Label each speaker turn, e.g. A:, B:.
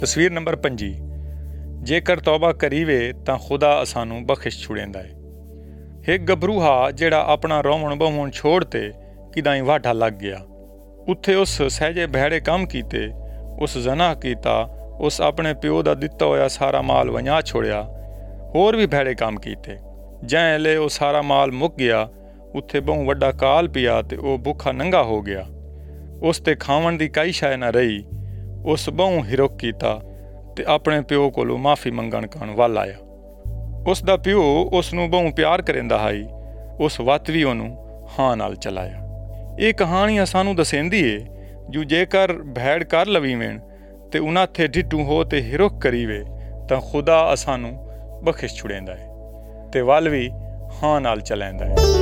A: ਤਸਵੀਰ ਨੰਬਰ 5। ਜੇਕਰ ਤੌਬਾ ਕਰੀਵੇ ਤਾਂ ਖੁਦਾ ਅਸਾਨੂੰ ਬਖਸ਼ ਛੁੜੇਂਦਾ ਹੈ। ਇੱਕ ਗੱਭਰੂ ਹਾ ਜਿਹੜਾ ਆਪਣਾ ਰੋਵਣ ਬਹਵਣ ਛੋੜ ਤੇ ਕਿਦਾਂ ਵਾਢਾ ਲੱਗ ਗਿਆ। ਉੱਥੇ ਉਸ ਸਹਿਜੇ ਭੈੜੇ ਕੰਮ ਕੀਤੇ, ਉਸ ਜ਼ਨਾ ਕੀਤਾ, ਉਸ ਆਪਣੇ ਪਿਓ ਦਾ ਦਿੱਤਾ ਹੋਇਆ ਸਾਰਾ ਮਾਲ ਵੰਜਾ ਛੋੜਿਆ, ਹੋਰ ਵੀ ਭੈੜੇ ਕੰਮ ਕੀਤੇ। ਜੈ ਲੇ ਉਹ ਸਾਰਾ ਮਾਲ ਮੁੱਕ ਗਿਆ, ਉੱਥੇ ਬਹੁ ਵੱਡਾ ਕਾਲ ਪਿਆ ਤੇ ਉਹ ਭੁੱਖਾ ਨੰਗਾ ਹੋ ਗਿਆ। ਉਸ ਤੇ ਖਾਵਣ ਦੀ ਕਈ ਸ਼ੈ ਨਾ ਰਹੀ। ਉਸ ਬਹੁ ਹਿਰਖ ਕੀਤਾ ਤੇ ਆਪਣੇ ਪਿਓ ਕੋਲੋਂ ਮਾਫੀ ਮੰਗਣ ਕਣ ਵੱਲ ਆਇਆ। ਉਸ ਦਾ ਪਿਓ ਉਸ ਨੂੰ ਬਹੁ ਪਿਆਰ ਕਰੇਂਦਾ ਹਾਈ। ਉਸ ਵੱਤ ਵੀ ਉਹਨੂੰ ਹਾਂ ਨਾਲ ਚਲਾਇਆ। ਇਹ ਕਹਾਣੀ ਸਾਨੂੰ ਦਸੇਂਦੀ ਏ ਜੋ ਜੇਕਰ ਭੈੜ ਕਰ ਲਵੀਵੇਂ ਤੇ ਉਹਨਾਂ ਥੇ ਡਿੱਟੂ ਹੋ ਤੇ ਹਿਰਖ ਕਰੀਵੇ ਤਾਂ ਖੁਦਾ ਅਸਾਨੂੰ ਬਖਸ਼ ਛੁੜੇਂਦਾ ਹੈ ਤੇ ਵੱਲ ਵੀ ਹਾਂ ਨਾਲ ਚਲਾਂਦਾ ਹੈ।